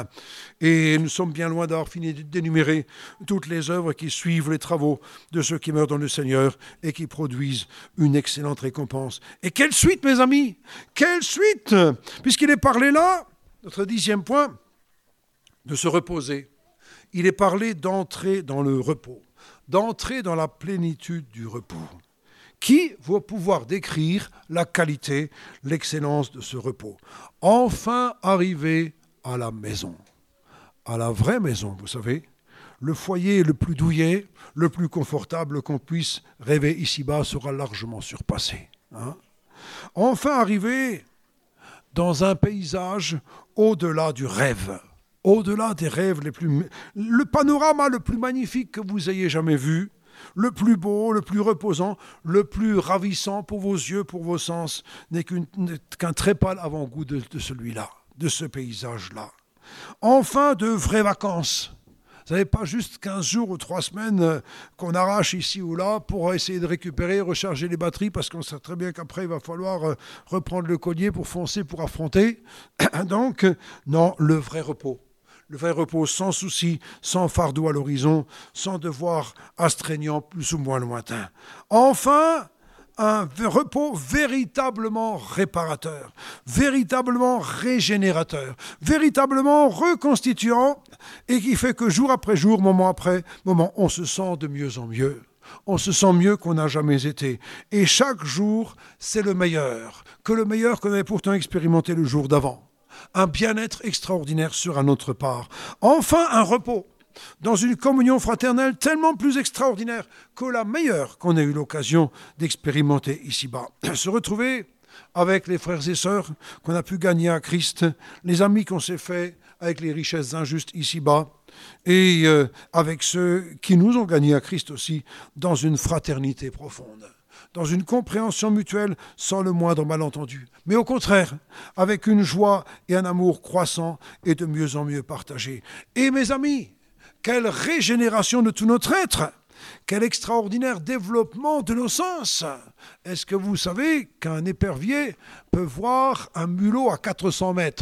Et nous sommes bien loin d'avoir fini d'énumérer toutes les œuvres qui suivent les travaux de ceux qui meurent dans le Seigneur et qui produisent une excellente récompense. Et quelle suite, mes amis? Quelle suite? Puisqu'il est parlé là, notre dixième point, de se reposer. Il est parlé d'entrer dans le repos, d'entrer dans la plénitude du repos. Qui va pouvoir décrire la qualité, l'excellence de ce repos? Enfin arriver à la maison, à la vraie maison, vous savez, le foyer le plus douillet, le plus confortable qu'on puisse rêver ici-bas sera largement surpassé. Hein? Enfin arriver dans un paysage au-delà du rêve, au-delà des rêves les plus... Le panorama le plus magnifique que vous ayez jamais vu, le plus beau, le plus reposant, le plus ravissant pour vos yeux, pour vos sens, n'est qu'une, qu'un très pâle avant-goût de, de celui-là, de ce paysage-là. Enfin, de vraies vacances. Vous savez, pas juste quinze jours ou trois semaines euh, qu'on arrache ici ou là pour essayer de récupérer, recharger les batteries, parce qu'on sait très bien qu'après, il va falloir euh, reprendre le collier pour foncer, pour affronter. Donc, euh, non, le vrai repos. Le vrai repos sans souci, sans fardeau à l'horizon, sans devoir astreignant plus ou moins lointain. Enfin, un repos véritablement réparateur, véritablement régénérateur, véritablement reconstituant, et qui fait que jour après jour, moment après moment, on se sent de mieux en mieux. On se sent mieux qu'on n'a jamais été. Et chaque jour, c'est le meilleur, que le meilleur qu'on avait pourtant expérimenté le jour d'avant. Un bien-être extraordinaire sera notre part. Enfin, un repos dans une communion fraternelle tellement plus extraordinaire que la meilleure qu'on ait eu l'occasion d'expérimenter ici-bas. Se retrouver avec les frères et sœurs qu'on a pu gagner à Christ, les amis qu'on s'est fait avec les richesses injustes ici-bas, et euh, avec ceux qui nous ont gagnés à Christ aussi, dans une fraternité profonde, dans une compréhension mutuelle sans le moindre malentendu, mais au contraire, avec une joie et un amour croissant et de mieux en mieux partagés. Et mes amis, quelle régénération de tout notre être! Quel extraordinaire développement de nos sens! Est-ce que vous savez qu'un épervier peut voir un mulot à quatre cents mètres?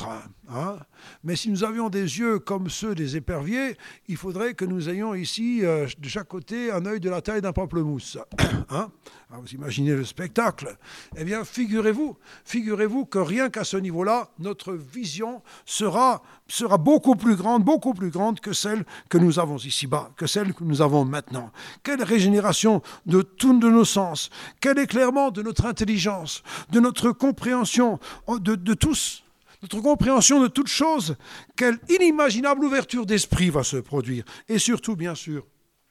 Hein. Mais si nous avions des yeux comme ceux des éperviers, il faudrait que nous ayons ici, euh, de chaque côté, un œil de la taille d'un pamplemousse. Hein. Alors vous imaginez le spectacle. Eh bien, figurez-vous, figurez-vous que rien qu'à ce niveau-là, notre vision sera, sera beaucoup plus grande, beaucoup plus grande que celle que nous avons ici-bas, que celle que nous avons maintenant. Quelle régénération de tous de nos sens, quel éclairement de notre intelligence, de notre compréhension, de, de tous. Notre compréhension de toutes choses, quelle inimaginable ouverture d'esprit va se produire. Et surtout, bien sûr,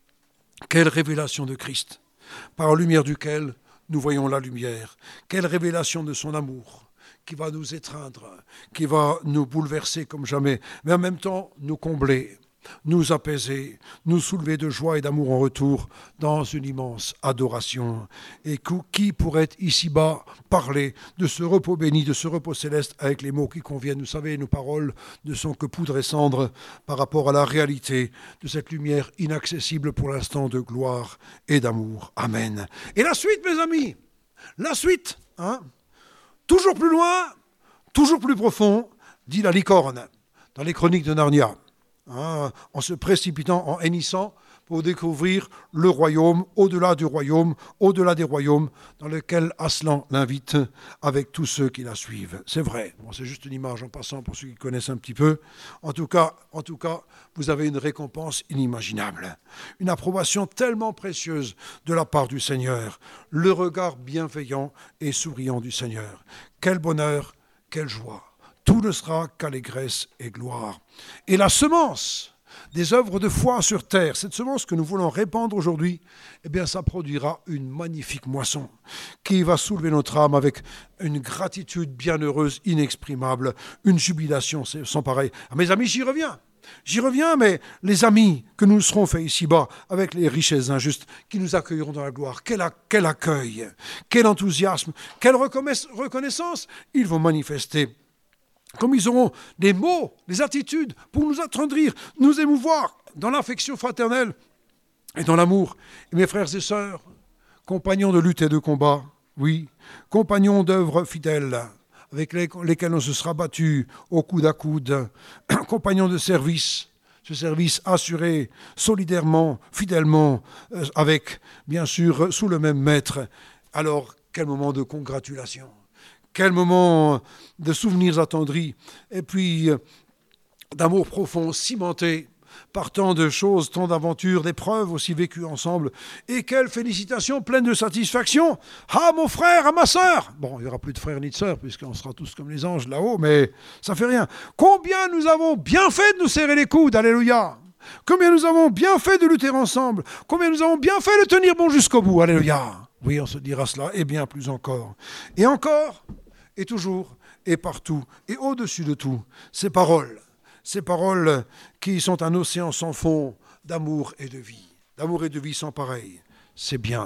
quelle révélation de Christ, par la lumière duquel nous voyons la lumière. Quelle révélation de son amour, qui va nous étreindre, qui va nous bouleverser comme jamais, mais en même temps nous combler, nous apaiser, nous soulever de joie et d'amour en retour dans une immense adoration. Et qui pourrait ici-bas parler de ce repos béni, de ce repos céleste avec les mots qui conviennent. Vous savez, nos paroles ne sont que poudre et cendre par rapport à la réalité de cette lumière inaccessible pour l'instant de gloire et d'amour. Amen. Et la suite, mes amis, la suite, hein, toujours plus loin, toujours plus profond, dit la licorne dans les chroniques de Narnia. Hein, en se précipitant, en hennissant, pour découvrir le royaume, au-delà du royaume, au-delà des royaumes, dans lequel Aslan l'invite avec tous ceux qui la suivent. C'est vrai, bon, c'est juste une image en passant pour ceux qui connaissent un petit peu. En tout cas, en tout cas, vous avez une récompense inimaginable, une approbation tellement précieuse de la part du Seigneur, le regard bienveillant et souriant du Seigneur. Quel bonheur, quelle joie! Tout ne sera qu'allégresse et gloire. Et la semence des œuvres de foi sur terre, cette semence que nous voulons répandre aujourd'hui, eh bien, ça produira une magnifique moisson qui va soulever notre âme avec une gratitude bienheureuse, inexprimable, une jubilation sans pareil. Ah, mes amis, j'y reviens. J'y reviens, mais les amis que nous serons faits ici-bas, avec les richesses injustes, qui nous accueilleront dans la gloire, quel, quel accueil, quel enthousiasme, quelle reconnaissance ils vont manifester. Comme ils auront des mots, des attitudes pour nous attendrir, nous émouvoir dans l'affection fraternelle et dans l'amour. Et mes frères et sœurs, compagnons de lutte et de combat, oui, compagnons d'œuvres fidèles, avec lesquels on se sera battu au coude à coude, compagnons de service, ce service assuré solidairement, fidèlement, euh, avec, bien sûr, sous le même maître. Alors, quel moment de congratulation! Quel moment de souvenirs attendris, et puis euh, d'amour profond, cimenté, par tant de choses, tant d'aventures, d'épreuves aussi vécues ensemble. Et quelle félicitation pleine de satisfaction! Ah, mon frère, ah, ma sœur! Bon, il n'y aura plus de frères ni de sœurs, puisqu'on sera tous comme les anges là-haut, mais ça fait rien. Combien nous avons bien fait de nous serrer les coudes, alléluia! Combien nous avons bien fait de lutter ensemble! Combien nous avons bien fait de tenir bon jusqu'au bout, alléluia! Oui, on se dira cela, et bien plus encore. Et encore, et toujours, et partout, et au-dessus de tout, ces paroles, ces paroles qui sont un océan sans fond d'amour et de vie, d'amour et de vie sans pareil. C'est bien,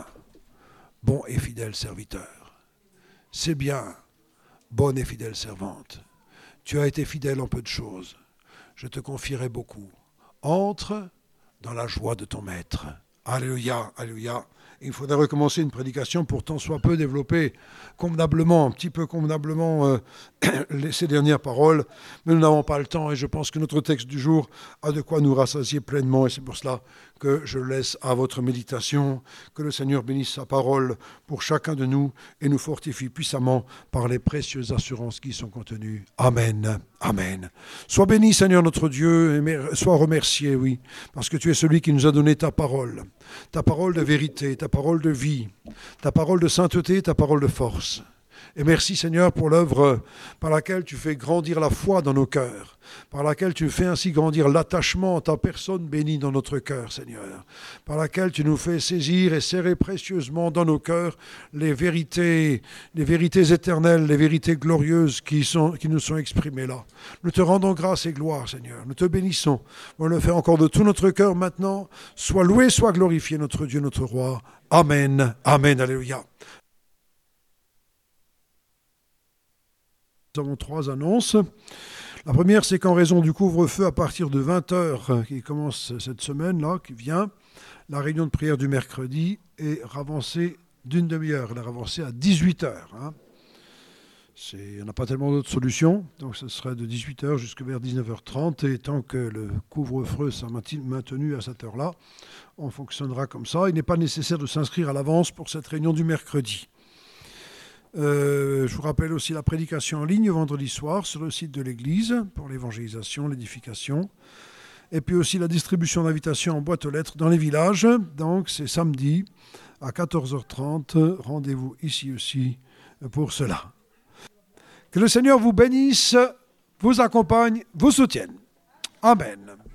bon et fidèle serviteur. C'est bien, bonne et fidèle servante. Tu as été fidèle en peu de choses. Je te confierai beaucoup. Entre dans la joie de ton maître. Alléluia, alléluia. Il faudrait recommencer une prédication pourtant soit peu développée convenablement, un petit peu convenablement euh, ces dernières paroles, mais nous n'avons pas le temps et je pense que notre texte du jour a de quoi nous rassasier pleinement et c'est pour cela que je laisse à votre méditation, que le Seigneur bénisse sa parole pour chacun de nous et nous fortifie puissamment par les précieuses assurances qui y sont contenues. Amen, amen. Sois béni Seigneur notre Dieu et sois remercié, oui, parce que tu es celui qui nous a donné ta parole, ta parole de vérité, ta parole de vie, ta parole de sainteté, ta parole de force. Et merci Seigneur pour l'œuvre par laquelle tu fais grandir la foi dans nos cœurs, par laquelle tu fais ainsi grandir l'attachement à ta personne bénie dans notre cœur, Seigneur, par laquelle tu nous fais saisir et serrer précieusement dans nos cœurs les vérités, les vérités éternelles, les vérités glorieuses qui, sont, qui nous sont exprimées là. Nous te rendons grâce et gloire, Seigneur. Nous te bénissons. On le fait encore de tout notre cœur maintenant. Sois loué, sois glorifié, notre Dieu, notre Roi. Amen. Amen. Alléluia. Nous avons trois annonces. La première, c'est qu'en raison du couvre-feu à partir de vingt heures qui commence cette semaine-là, qui vient, la réunion de prière du mercredi est ravancée d'une demi-heure. Elle est ravancée à dix-huit heures. Hein. Il n'y en a pas tellement d'autres solutions, donc ce serait de dix-huit heures jusqu'à vers dix-neuf heures trente, et tant que le couvre-feu sera maintenu à cette heure-là, on fonctionnera comme ça. Il n'est pas nécessaire de s'inscrire à l'avance pour cette réunion du mercredi. Euh, je vous rappelle aussi la prédication en ligne vendredi soir sur le site de l'église pour l'évangélisation, l'édification. Et puis aussi la distribution d'invitations en boîte aux lettres dans les villages. Donc c'est samedi à quatorze heures trente. Rendez-vous ici aussi pour cela. Que le Seigneur vous bénisse, vous accompagne, vous soutienne. Amen.